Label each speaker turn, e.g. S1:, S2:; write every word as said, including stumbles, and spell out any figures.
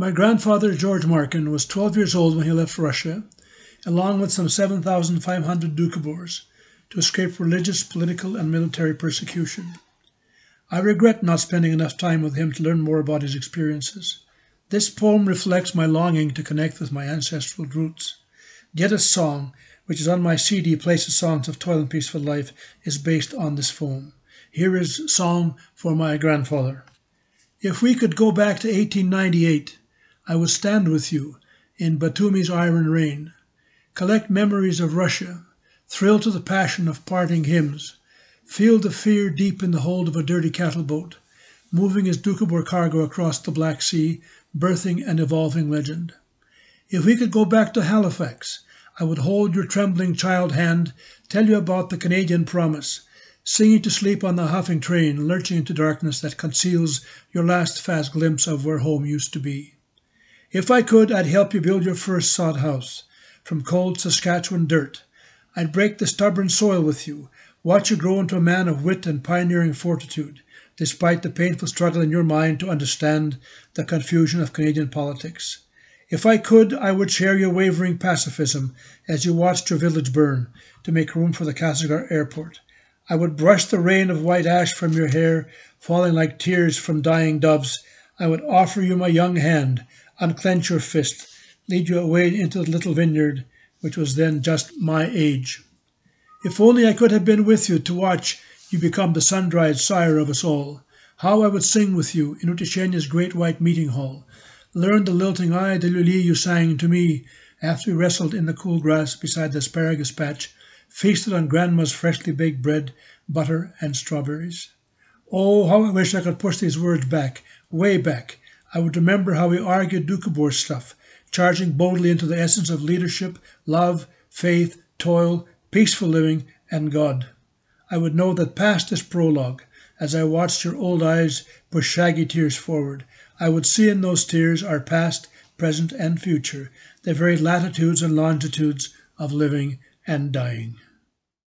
S1: My grandfather, George Markin, was twelve years old when he left Russia, along with some seven thousand five hundred Doukhobors, to escape religious, political, and military persecution. I regret not spending enough time with him to learn more about his experiences. This poem reflects my longing to connect with my ancestral roots. Yet a Song, which is on my C D Places Songs of Toil and Peaceful Life, is based on this poem. Here is Song for my grandfather. If we could go back to eighteen ninety-eight, I would stand with you in Batumi's iron rain, collect memories of Russia, thrill to the passion of parting hymns, feel the fear deep in the hold of a dirty cattle boat, moving his Doukhobor cargo across the Black Sea, birthing an evolving legend. If we could go back to Halifax, I would hold your trembling child hand, tell you about the Canadian promise, singing to sleep on the huffing train, lurching into darkness that conceals your last fast glimpse of where home used to be. If I could, I'd help you build your first sod house from cold Saskatchewan dirt. I'd break the stubborn soil with you, watch you grow into a man of wit and pioneering fortitude, despite the painful struggle in your mind to understand the confusion of Canadian politics. If I could, I would share your wavering pacifism as you watched your village burn to make room for the Castlegar airport. I would brush the rain of white ash from your hair, falling like tears from dying doves. I would offer you my young hand, unclench your fist, lead you away into the little vineyard, which was then just my age. If only I could have been with you to watch you become the sun-dried sire of us all. How I would sing with you in Utishenia's great white meeting hall, learn the lilting Ai de Luli you sang to me after we wrestled in the cool grass beside the asparagus patch, feasted on Grandma's freshly baked bread, butter, and strawberries. Oh, how I wish I could push these words back, way back. I would remember how we argued Doukhobor stuff, charging boldly into the essence of leadership, love, faith, toil, peaceful living, and God. I would know that past this prologue, as I watched your old eyes push shaggy tears forward, I would see in those tears our past, present, and future, the very latitudes and longitudes of living and dying.